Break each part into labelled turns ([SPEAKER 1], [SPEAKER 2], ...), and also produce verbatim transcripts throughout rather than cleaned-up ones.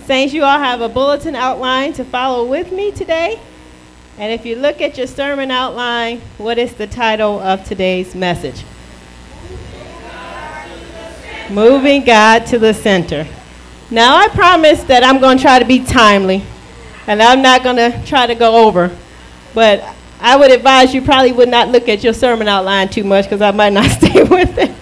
[SPEAKER 1] Saints, you all have a bulletin outline to follow with me today. And if you look at your sermon outline, what is the title of today's message? Moving God to the center. Now, I promise that I'm going to try to be timely, and I'm not going to try to go over. But I would advise you probably would not look at your sermon outline too much, because I might not stay with it.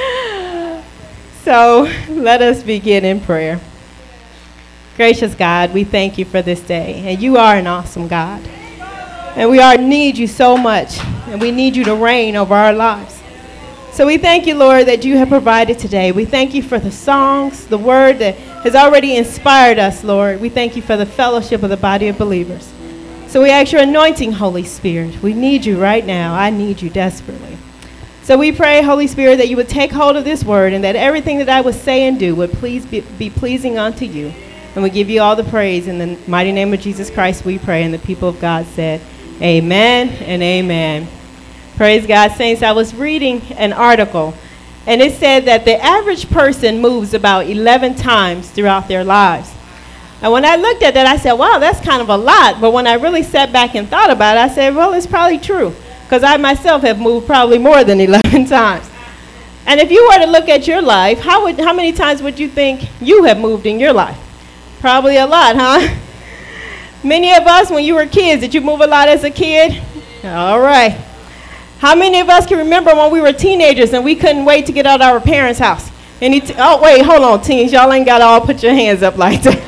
[SPEAKER 1] So let us begin in prayer. Gracious God, we thank you for this day, and you are an awesome God. And we are need you so much, and we need you to reign over our lives. So we thank you, Lord, that you have provided today. We thank you for the songs, the word that has already inspired us, Lord. We thank you for the fellowship of the body of believers. So we ask your anointing, Holy Spirit. We need you right now. I need you desperately. So we pray, Holy Spirit, that you would take hold of this word and that everything that I would say and do would please be, be pleasing unto you. And we give you all the praise. In the mighty name of Jesus Christ we pray. And the people of God said, amen and amen. Praise God, saints. I was reading an article, and it said that the average person moves about eleven times throughout their lives. And when I looked at that, I said, wow, that's kind of a lot. But when I really sat back and thought about it, I said, well, it's probably true, because I myself have moved probably more than eleven times. And if you were to look at your life, how would how many times would you think you have moved in your life? Probably a lot, huh? Many of us, when you were kids, did you move a lot as a kid? All right. How many of us can remember when we were teenagers and we couldn't wait to get out of our parents' house? Any t- oh, wait, hold on, teens. Y'all ain't got to all put your hands up like that.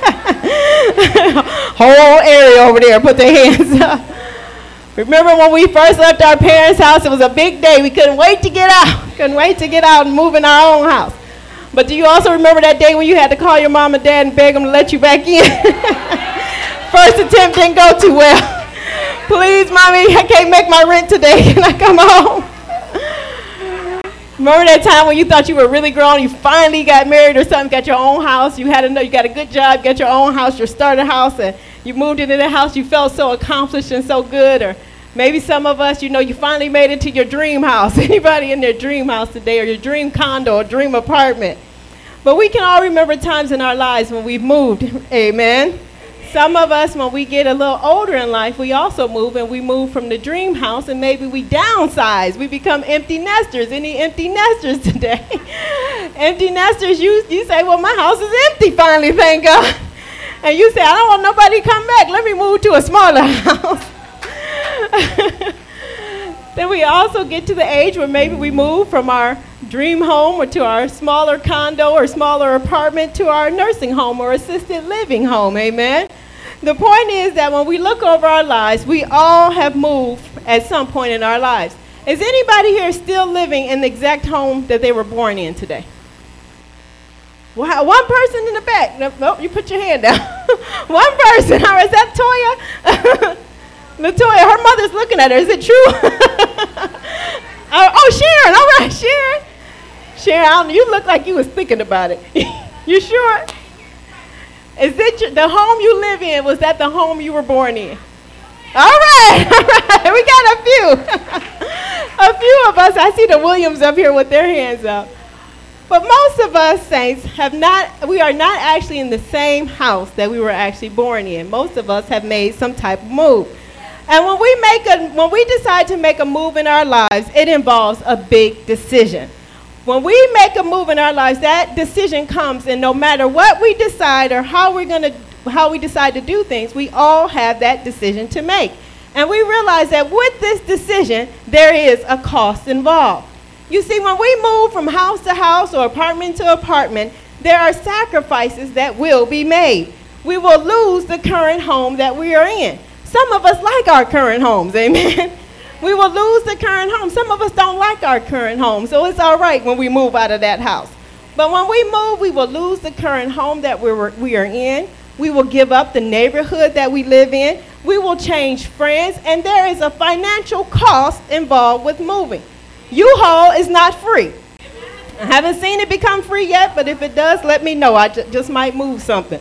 [SPEAKER 1] Whole area over there, put their hands up. Remember when we first left our parents' house, it was a big day. We couldn't wait to get out. Couldn't wait to get out and move in our own house. But do you also remember that day when you had to call your mom and dad and beg them to let you back in? First attempt didn't go too well. Please, mommy, I can't make my rent today. Can I come home? Remember that time when you thought you were really grown, you finally got married or something, got your own house, you had a, you got a good job, got your own house, your starter house, and you moved into the house, you felt so accomplished and so good. Or maybe some of us, you know, you finally made it to your dream house. Anybody in their dream house today, or your dream condo or dream apartment? But we can all remember times in our lives when we've moved. Amen. Some of us, when we get a little older in life, we also move, and we move from the dream house, and maybe we downsize. We become empty nesters. Any empty nesters today? Empty nesters, you, you say, well, my house is empty finally, thank God. And you say, I don't want nobody to come back. Let me move to a smaller house. Then we also get to the age where maybe we move from our dream home or to our smaller condo or smaller apartment to our nursing home or assisted living home, amen? The point is that when we look over our lives, we all have moved at some point in our lives. Is anybody here still living in the exact home that they were born in today? Wow, one person in the back. Nope, nope, you put your hand down. One person. All right, is that Toya? Latoya, her mother's looking at her. Is it true? uh, oh, Sharon. All right, Sharon. Sharon, I don't, you look like you was thinking about it. You sure? Is it your, the home you live in, was that the home you were born in? All right, all right, we got a few. A few of us, I see the Williams up here with their hands up. But most of us, saints, have not, we are not actually in the same house that we were actually born in. Most of us have made some type of move. And when we make a, when we decide to make a move in our lives, it involves a big decision. When we make a move in our lives, that decision comes, and no matter what we decide or how we're going to, how we decide to do things, we all have that decision to make. And we realize that with this decision, there is a cost involved. You see, when we move from house to house or apartment to apartment, there are sacrifices that will be made. We will lose the current home that we are in. Some of us like our current homes, amen? We will lose the current home. Some of us don't like our current home, so it's all right when we move out of that house. But when we move, we will lose the current home that we were, we are in. We will give up the neighborhood that we live in. We will change friends, and there is a financial cost involved with moving. U-Haul is not free. I haven't seen it become free yet, but if it does, let me know. I ju- just might move something.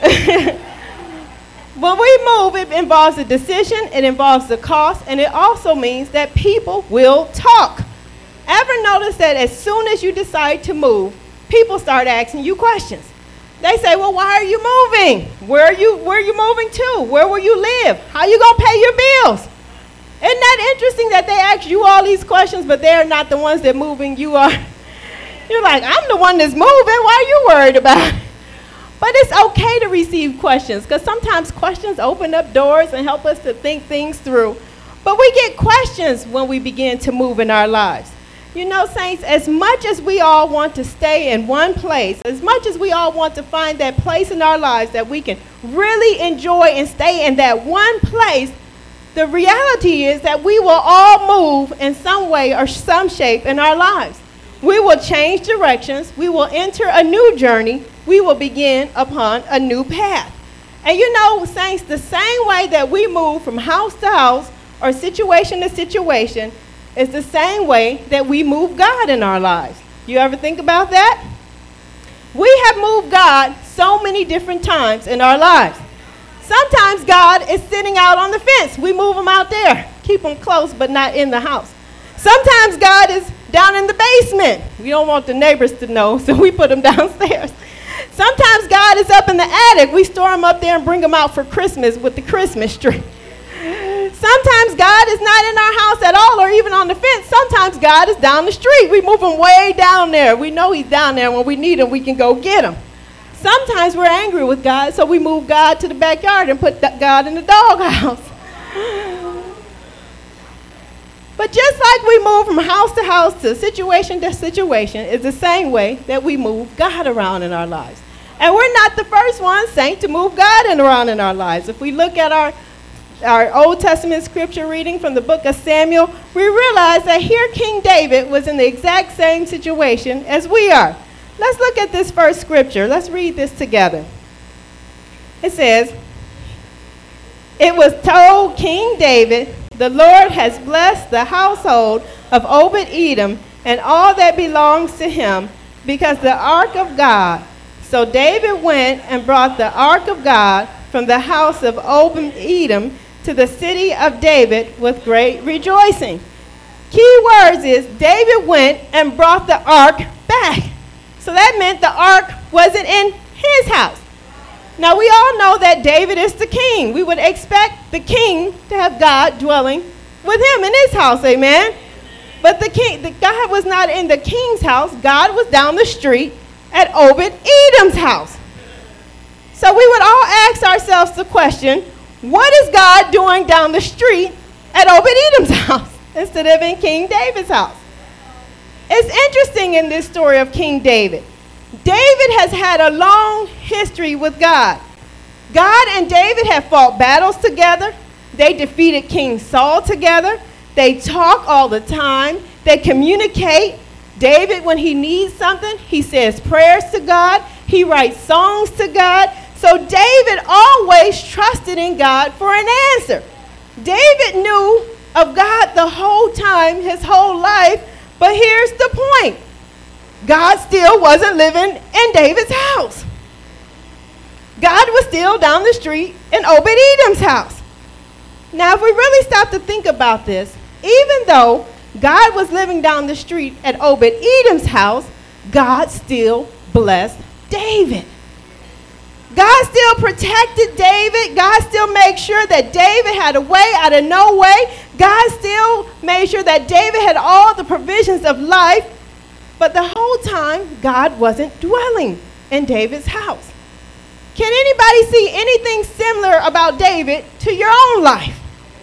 [SPEAKER 1] When we move, it involves a decision, it involves the cost, and it also means that people will talk. Ever notice that as soon as you decide to move, people start asking you questions? They say, well, why are you moving? Where are you, where are you moving to? Where will you live? How you going to pay your bills? Isn't that interesting that they ask you all these questions, but they're not the ones that are moving? You are. You're like, I'm the one that's moving. Why are you worried about it? But it's okay to receive questions, because sometimes questions open up doors and help us to think things through. But we get questions when we begin to move in our lives. You know, saints, as much as we all want to stay in one place, as much as we all want to find that place in our lives that we can really enjoy and stay in that one place, the reality is that we will all move in some way or some shape in our lives. We will change directions. We will enter a new journey. We will begin upon a new path. And you know, saints, the same way that we move from house to house or situation to situation is the same way that we move God in our lives. You ever think about that? We have moved God so many different times in our lives. Sometimes God is sitting out on the fence. We move him out there, keep him close, but not in the house. Sometimes God is down in the basement. We don't want the neighbors to know, so we put him downstairs. Sometimes God is up in the attic. We store him up there and bring him out for Christmas with the Christmas tree. Sometimes God is not in our house at all or even on the fence. Sometimes God is down the street. We move him way down there. We know he's down there. When we need him, we can go get him. Sometimes we're angry with God, so we move God to the backyard and put God in the doghouse. But just like we move from house to house to situation to situation, is the same way that we move God around in our lives. And we're not the first ones, saint, to move God in around in our lives. If we look at our, our Old Testament scripture reading from the book of Samuel, we realize that here King David was in the exact same situation as we are. Let's look at this first scripture. Let's read this together. It says, "It was told King David, the Lord has blessed the household of Obed-Edom and all that belongs to him, because the ark of God. So David went and brought the ark of God from the house of Obed-Edom to the city of David with great rejoicing." Key words is David went and brought the ark back. So that meant the ark wasn't in his house. Now, we all know that David is the king. We would expect the king to have God dwelling with him in his house, amen? But the king, the God was not in the king's house. God was down the street at Obed-Edom's house. So we would all ask ourselves the question, what is God doing down the street at Obed-Edom's house instead of in King David's house? It's interesting in this story of King David. David has had a long history with God. God and David have fought battles together. They defeated King Saul together. They talk all the time. They communicate. David, when he needs something, he says prayers to God. He writes songs to God. So David always trusted in God for an answer. David knew of God the whole time, his whole life. But here's the point. God still wasn't living in David's house. God was still down the street in Obed-Edom's house. Now, if we really stop to think about this, even though God was living down the street at Obed-Edom's house, God still blessed David. God still protected David. God still made sure that David had a way out of no way. God still made sure that David had all the provisions of life. But the whole time, God wasn't dwelling in David's house. Can anybody see anything similar about David to your own life?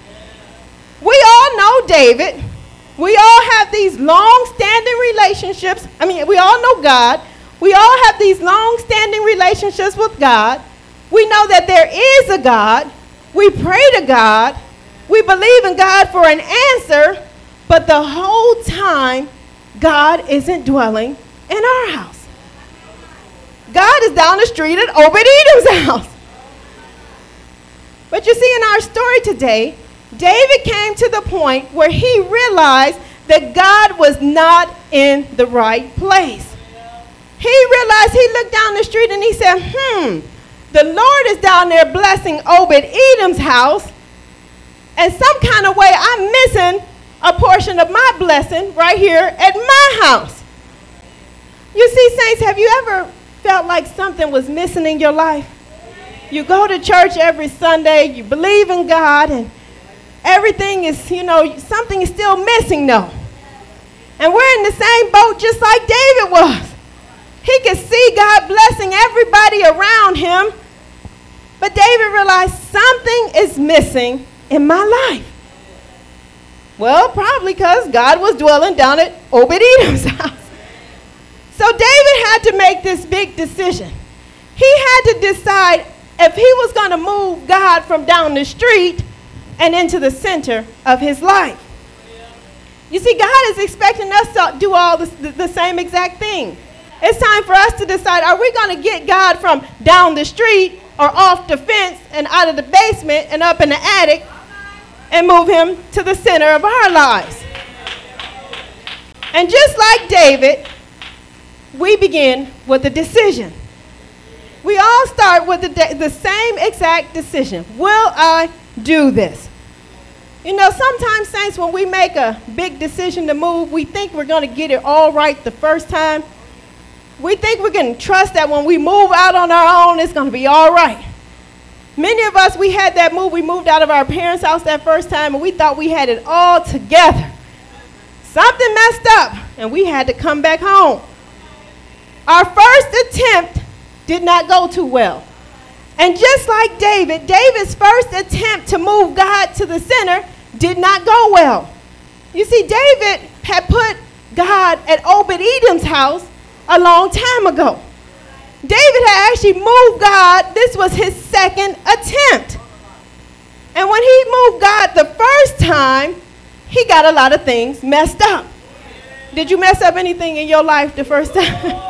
[SPEAKER 1] We all know David. We all have these long-standing relationships. I mean, we all know God. We all have these long-standing relationships with God. We know that there is a God. We pray to God. We believe in God for an answer. But the whole time, God isn't dwelling in our house. God is down the street at Obed-Edom's house. But you see, in our story today, David came to the point where he realized that God was not in the right place. He realized, he looked down the street and he said, hmm, the Lord is down there blessing Obed-Edom's house. And some kind of way I'm missing a portion of my blessing right here at my house. You see, saints, have you ever felt like something was missing in your life? You go to church every Sunday, you believe in God, and everything is, you know, something is still missing though. And we're in the same boat just like David was. He could see God blessing everybody around him, but David realized something is missing in my life. Well, probably because God was dwelling down at Obed-Edom's house. So David had to make this big decision. He had to decide if he was going to move God from down the street and into the center of his life. You see, God is expecting us to do all this, the, the same exact thing. It's time for us to decide, are we going to get God from down the street or off the fence and out of the basement and up in the attic and move him to the center of our lives? And just like David, we begin with a decision. We all start with the, de- the same exact decision. Will I do this? You know, sometimes, saints, when we make a big decision to move, we think we're going to get it all right the first time. We think we can trust that when we move out on our own, it's going to be all right. Many of us, we had that move. We moved out of our parents' house that first time, and we thought we had it all together. Something messed up, and we had to come back home. Our first attempt did not go too well. And just like David, David's first attempt to move God to the center did not go well. You see, David had put God at Obed-Edom's house a long time ago. David had actually moved God. This was his second attempt. And when he moved God the first time, he got a lot of things messed up. Did you mess up anything in your life the first time?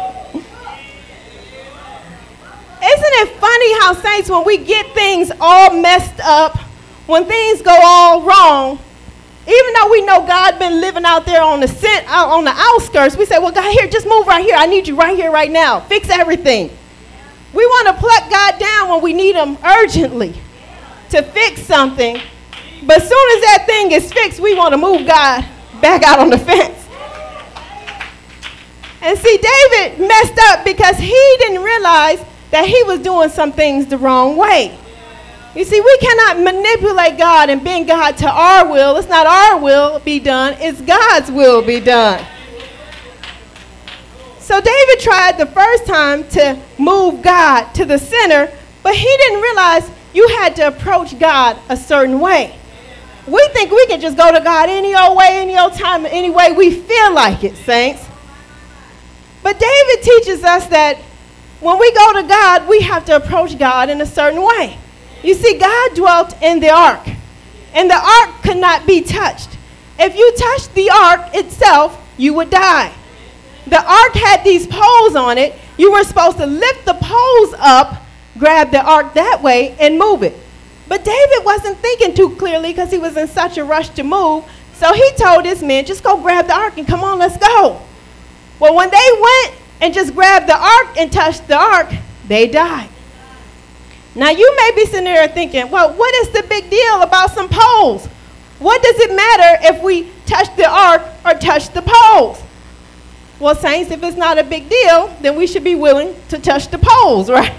[SPEAKER 1] Isn't it funny how, saints, when we get things all messed up, when things go all wrong, even though we know God been living out there on the cent, out on the outskirts, we say, well, God, here, just move right here. I need you right here, right now. Fix everything. We want to pluck God down when we need him urgently to fix something. But as soon as that thing is fixed, we want to move God back out on the fence. And see, David messed up because he didn't realize that he was doing some things the wrong way. You see, we cannot manipulate God and bend God to our will. It's not our will be done, it's God's will be done. So David tried the first time to move God to the center, but he didn't realize you had to approach God a certain way. We think we can just go to God any old way, any old time, any way we feel like it, saints. But David teaches us that when we go to God, we have to approach God in a certain way. You see, God dwelt in the ark, and the ark could not be touched. If you touched the ark itself, you would die. The ark had these poles on it. You were supposed to lift the poles up, grab the ark that way, and move it. But David wasn't thinking too clearly because he was in such a rush to move. So he told his men, just go grab the ark and come on, let's go. Well, when they went and just grabbed the ark and touched the ark, they died. Now, you may be sitting there thinking, well, what is the big deal about some poles? What does it matter if we touch the ark or touch the poles? Well, saints, if it's not a big deal, then we should be willing to touch the poles, right?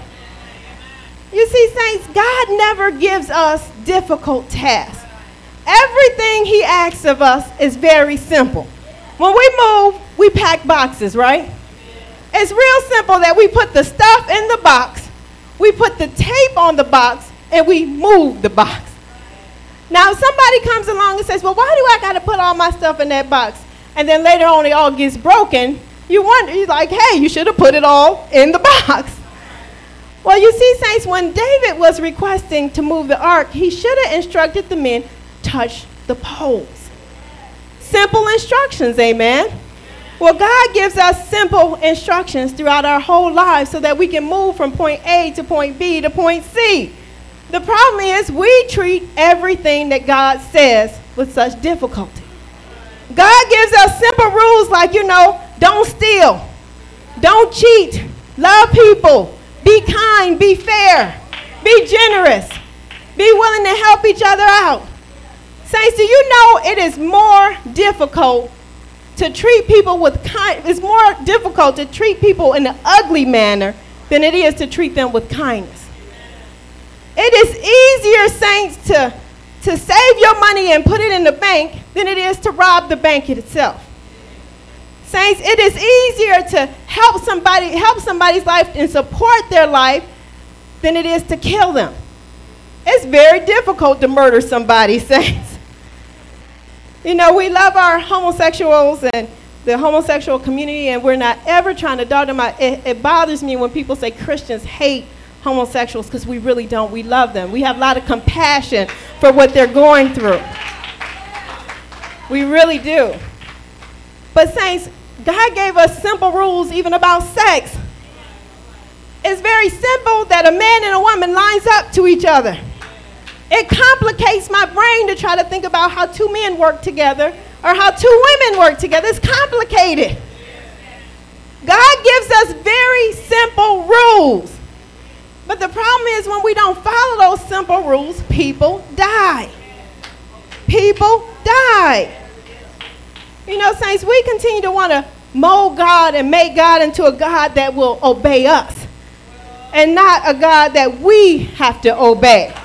[SPEAKER 1] You see, saints, God never gives us difficult tasks. Everything he asks of us is very simple. When we move, we pack boxes, right? It's real simple that we put the stuff in the box, we put the tape on the box, and we move the box. Now, if somebody comes along and says, well, why do I got to put all my stuff in that box? And then later on it all gets broken, you wonder, you're like, hey, you should have put it all in the box. Well, you see, saints, when David was requesting to move the ark, he should have instructed the men, touch the poles. Simple instructions, amen? Well, God gives us simple instructions throughout our whole lives so that we can move from point A to point B to point C. The problem is we treat everything that God says with such difficulty. God gives us simple rules like, you know, don't steal, don't cheat, love people, be kind, be fair, be generous, be willing to help each other out. Saints, do you know it is more difficult to treat people with kind, it's more difficult to treat people in an ugly manner than it is to treat them with kindness. It is easier, saints, to, to save your money and put it in the bank than it is to rob the bank itself. Saints, it is easier to help somebody, help somebody's life and support their life than it is to kill them. It's very difficult to murder somebody, saints. You know, we love our homosexuals and the homosexual community, and we're not ever trying to dog them out. It, it bothers me when people say Christians hate homosexuals, because we really don't. We love them. We have a lot of compassion for what they're going through. We really do. But saints, God gave us simple rules even about sex. It's very simple that a man and a woman lines up to each other. It complicates my brain to try to think about how two men work together or how two women work together. It's complicated. God gives us very simple rules. But the problem is when we don't follow those simple rules, people die. People die. You know, saints, we continue to want to mold God and make God into a God that will obey us and not a God that we have to obey.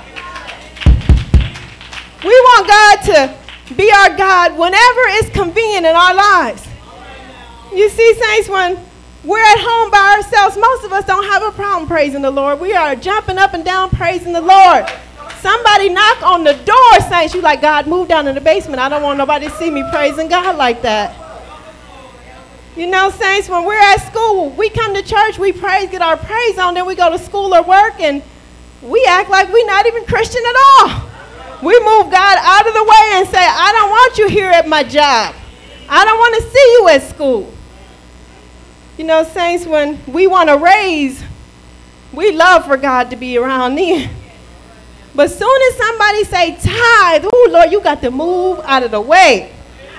[SPEAKER 1] We want God to be our God whenever it's convenient in our lives. You see, saints, when we're at home by ourselves, most of us don't have a problem praising the Lord. We are jumping up and down praising the Lord. Somebody knock on the door, saints, you like, God, move down in the basement. I don't want nobody to see me praising God like that. You know, saints, when we're at school, we come to church, we praise, get our praise on, then we go to school or work, and we act like we're not even Christian at all. We move God out of the way and say, I don't want you here at my job. I don't want to see you at school. You know, saints, when we want to raise, we love for God to be around then. But soon as somebody say tithe, oh, Lord, you got to move out of the way.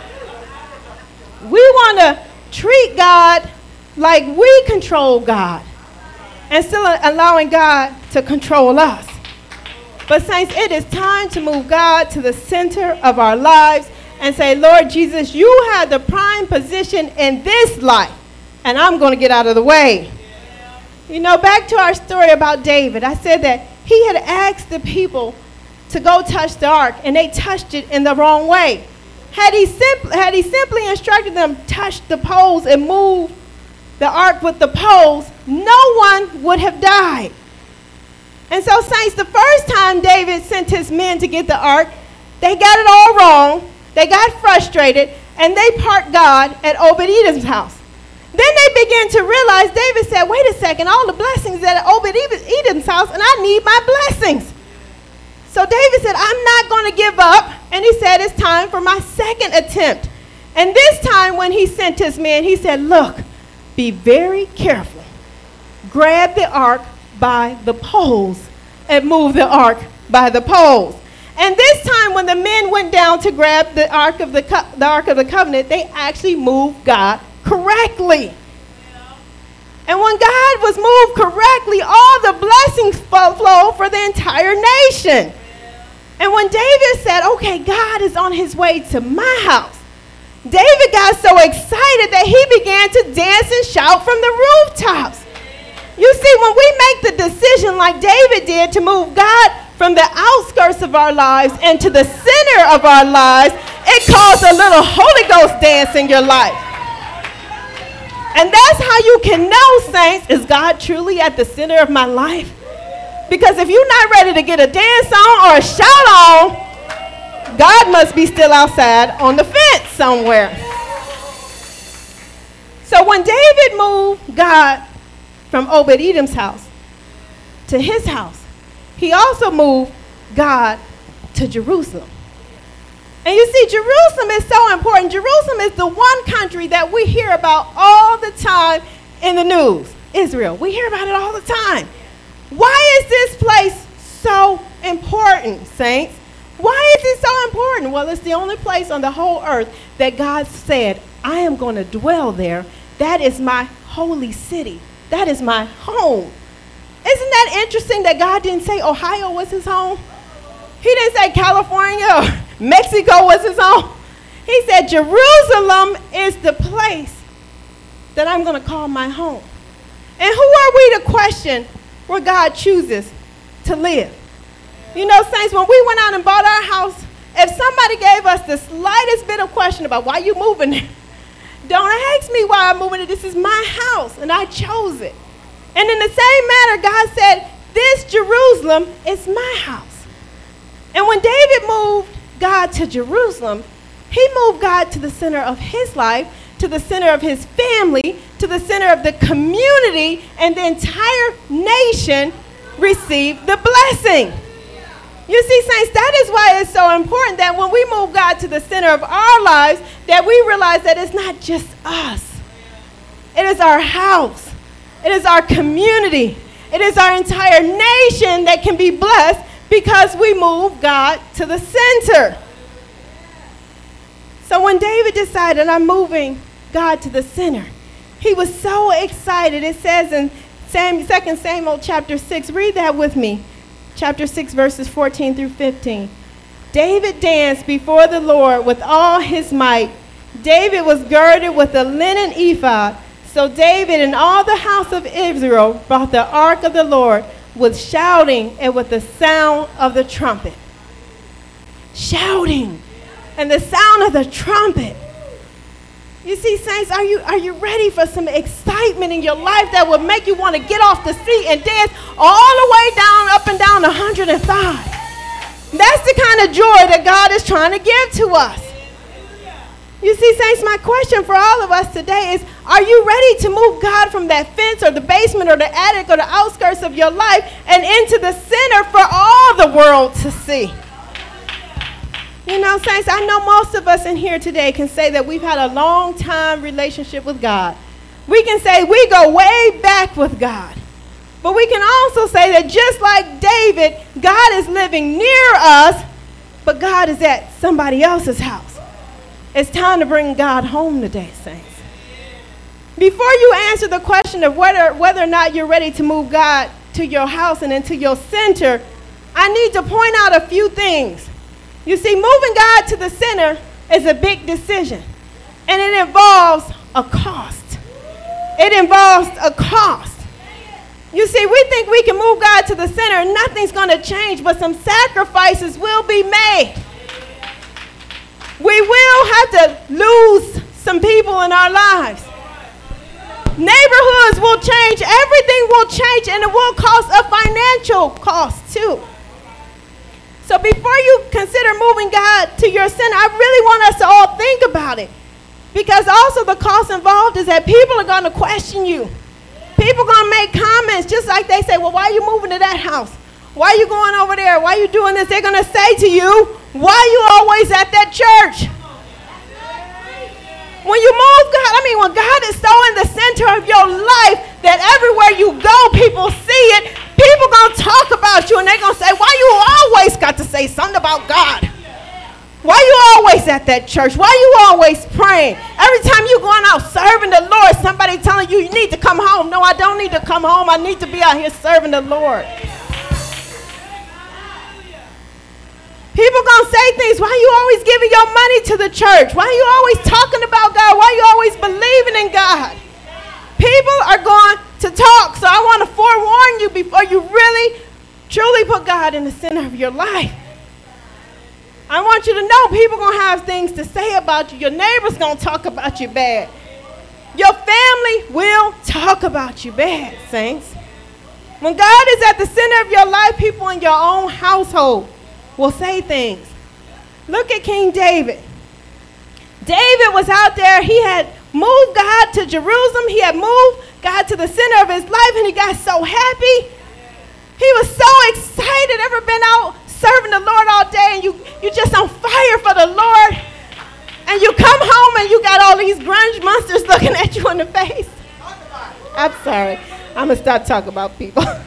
[SPEAKER 1] We want to treat God like we control God and still allowing God to control us. But saints, it is time to move God to the center of our lives and say, Lord Jesus, you have the prime position in this life, and I'm going to get out of the way. You know, back to our story about David, I said that he had asked the people to go touch the ark, and they touched it in the wrong way. Had he, simpl- had he simply instructed them, touch the poles and move the ark with the poles, no one would have died. And so, saints, the first time David sent his men to get the ark, they got it all wrong. They got frustrated, and they parked God at Obed-Edom's house. Then they began to realize, David said, wait a second, all the blessings at Obed-Edom's house, and I need my blessings. So David said, I'm not going to give up. And he said, it's time for my second attempt. And this time when he sent his men, he said, look, be very careful. Grab the ark by the poles and move the ark by the poles. And this time when the men went down to grab the ark of the, co- the ark of the covenant, they actually moved God correctly. And when God was moved correctly, all the blessings flowed for the entire nation. And when David said, okay, God is on his way to my house, David got so excited that he began to dance and shout from the rooftops. You see, when we make the decision like David did to move God from the outskirts of our lives into the center of our lives, it caused a little Holy Ghost dance in your life. And that's how you can know, saints, is God truly at the center of my life? Because if you're not ready to get a dance on or a shout on, God must be still outside on the fence somewhere. So when David moved God from Obed-Edom's house to his house, he also moved God to Jerusalem. And you see, Jerusalem is so important. Jerusalem is the one country that we hear about all the time in the news. Israel. We hear about it all the time. Why is this place so important, saints? Why is it so important? Well, it's the only place on the whole earth that God said, I am going to dwell there. That is my holy city. That is my home. Isn't that interesting that God didn't say Ohio was his home? He didn't say California or Mexico was his home. He said Jerusalem is the place that I'm going to call my home. And who are we to question where God chooses to live? You know, saints, when we went out and bought our house, if somebody gave us the slightest bit of question about why you moving there, don't ask me why I'm moving it. This is my house, and I chose it. And in the same manner, God said, this Jerusalem is my house. And when David moved God to Jerusalem, he moved God to the center of his life, to the center of his family, to the center of the community, and the entire nation received the blessing. You see, saints, that is why it's so important that when we move God to the center of our lives, that we realize that it's not just us. It is our house. It is our community. It is our entire nation that can be blessed because we move God to the center. So when David decided, I'm moving God to the center, he was so excited. It says in Second Samuel chapter six, read that with me. Chapter six, verses fourteen through fifteen. David danced before the Lord with all his might. David was girded with a linen ephod. So David and all the house of Israel brought the ark of the Lord with shouting and with the sound of the trumpet. Shouting and the sound of the trumpet. You see, saints, are you, are you ready for some excitement in your life that will make you want to get off the seat and dance all the way down, up and down one hundred five? That's the kind of joy that God is trying to give to us. You see, saints, my question for all of us today is, are you ready to move God from that fence or the basement or the attic or the outskirts of your life and into the center for all the world to see? You know, saints, I know most of us in here today can say that we've had a long time relationship with God. We can say we go way back with God. But we can also say that just like David, God is living near us, but God is at somebody else's house. It's time to bring God home today, saints. Before you answer the question of whether, whether or not you're ready to move God to your house and into your center, I need to point out a few things. You see, moving God to the center is a big decision, and it involves a cost. It involves a cost. You see, we think we can move God to the center and nothing's going to change, but some sacrifices will be made. We will have to lose some people in our lives. Neighborhoods will change. Everything will change, and it will cost a financial cost too. So before you consider moving God to your center, I really want us to all think about it. Because also the cost involved is that people are going to question you. People are going to make comments just like they say, well, why are you moving to that house? Why are you going over there? Why are you doing this? They're going to say to you, why are you always at that church? When you move God, I mean, when God is so in the center of your life that everywhere you go, people see it, people going to talk about you, and they're going to say, why you always got to say something about God? Why you always at that church? Why you always praying? Every time you're going out serving the Lord, somebody telling you you need to come home. No, I don't need to come home. I need to be out here serving the Lord. People going to say things, why you always giving your money to the church? Why you always talking about God? Why you always believing in God? People are going to talk, so I want to forewarn you before you really, truly put God in the center of your life. I want you to know people going to have things to say about you. Your neighbor's going to talk about you bad. Your family will talk about you bad, saints. When God is at the center of your life, people in your own household will say things. Look at King David. David was out there. He had moved God to Jerusalem. He had moved God to the center of his life, and he got so happy. He was so excited. Ever been out serving the Lord all day, and you, you're just on fire for the Lord, and you come home and you got all these grunge monsters looking at you in the face? I'm sorry. I'm going to stop talking about people. But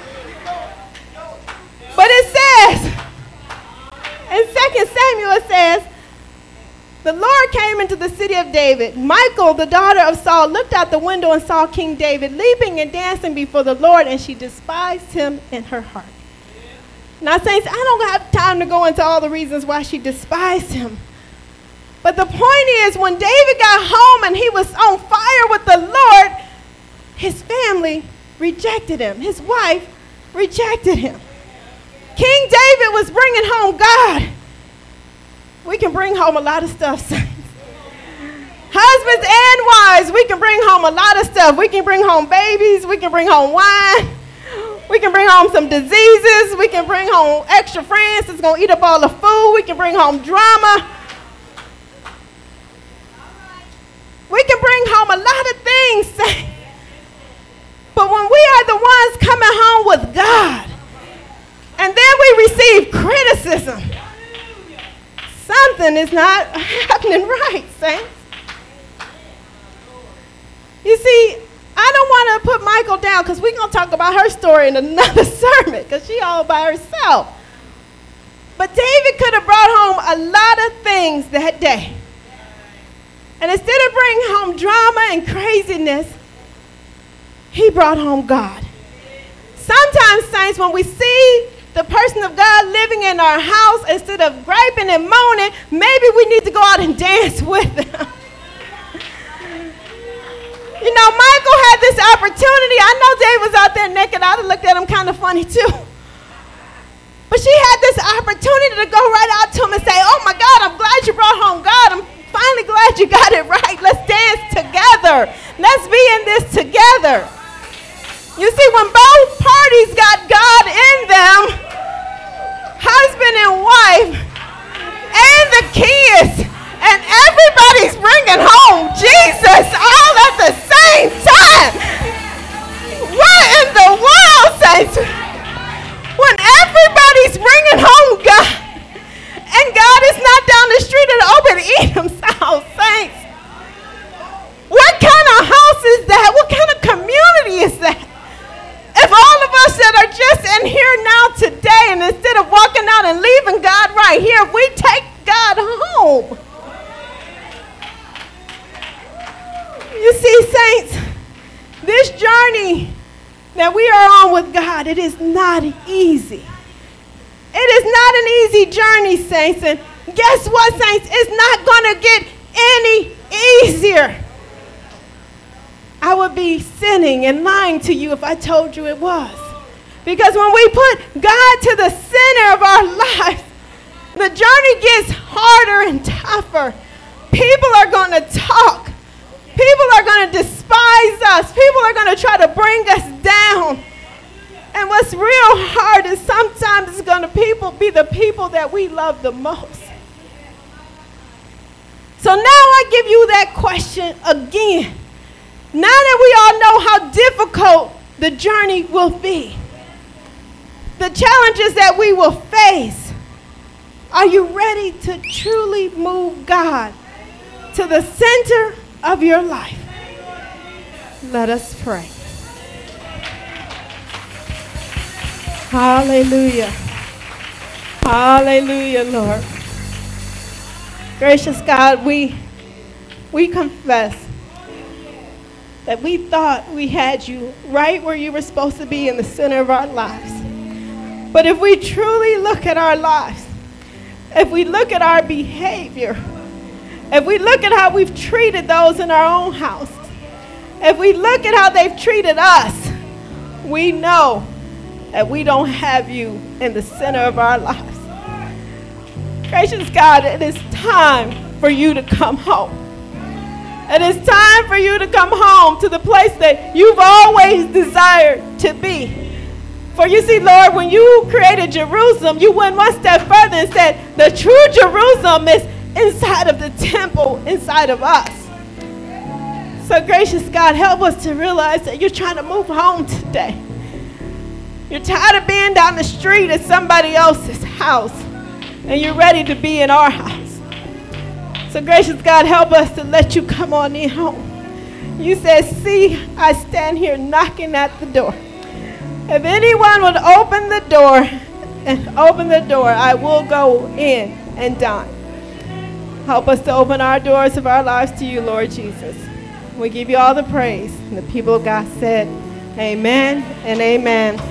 [SPEAKER 1] it says, in Second Samuel, it says, the Lord came into the city of David. Michal, the daughter of Saul, looked out the window and saw King David leaping and dancing before the Lord, and she despised him in her heart. Now, saints, I don't have time to go into all the reasons why she despised him. But the point is, when David got home and he was on fire with the Lord, his family rejected him. His wife rejected him. King was bringing home God, we can bring home a lot of stuff, saints. Husbands and wives, we can bring home a lot of stuff. We can bring home babies. We can bring home wine. We can bring home some diseases. We can bring home extra friends that's going to eat up all the food. We can bring home drama. We can bring home a lot of things, saints. But when we are the ones coming home with God, and then we receive criticism, something is not happening right, saints. You see, I don't want to put Michal down because we're going to talk about her story in another sermon because she's all by herself. But David could have brought home a lot of things that day. And instead of bringing home drama and craziness, he brought home God. Sometimes, saints, when we see the person of God living in our house, instead of griping and moaning, maybe we need to go out and dance with them. You know, Michal had this opportunity. I know Dave was out there naked. I'd have looked at him kind of funny too. But she had this opportunity to go right out to him and say, oh my God, I'm glad you brought home God. I'm finally glad you got it right. Let's dance together. Let's be in this together. You see, when both parties got God in them, husband and wife, and the kids, and everybody's bringing home Jesus all at the same time. What in the world, saints? When everybody's bringing home God, and God is not down the street at Obed Edom's house, saints. What kind of house is that? What kind of community is that? If all of us that are just in here now today, and instead of walking out and leaving God right here, if we take God home. You see, saints, this journey that we are on with God, it is not easy. It is not an easy journey, saints. And guess what, saints? It's not going to get any easier. I would be sinning and lying to you if I told you it was. Because when we put God to the center of our lives, the journey gets harder and tougher. People are going to talk. People are going to despise us. People are going to try to bring us down. And what's real hard is sometimes it's going to people be the people that we love the most. So now I give you that question again. Now that we all know how difficult the journey will be, the challenges that we will face, are you ready to truly move God to the center of your life? Let us pray. Hallelujah. Hallelujah, Lord. Gracious God, we, we confess that we thought we had you right where you were supposed to be in the center of our lives. But if we truly look at our lives, if we look at our behavior, if we look at how we've treated those in our own house, if we look at how they've treated us, we know that we don't have you in the center of our lives. Gracious God, it is time for you to come home. It is time for you to come home to the place that you've always desired to be. For you see, Lord, when you created Jerusalem, you went one step further and said, the true Jerusalem is inside of the temple, inside of us. So gracious God, help us to realize that you're trying to move home today. You're tired of being down the street at somebody else's house, and you're ready to be in our house. So gracious God, help us to let you come on in home. You said, see, I stand here knocking at the door. If anyone would open the door and open the door, I will go in and dine. Help us to open our doors of our lives to you, Lord Jesus. We give you all the praise. And the people of God said, amen and amen.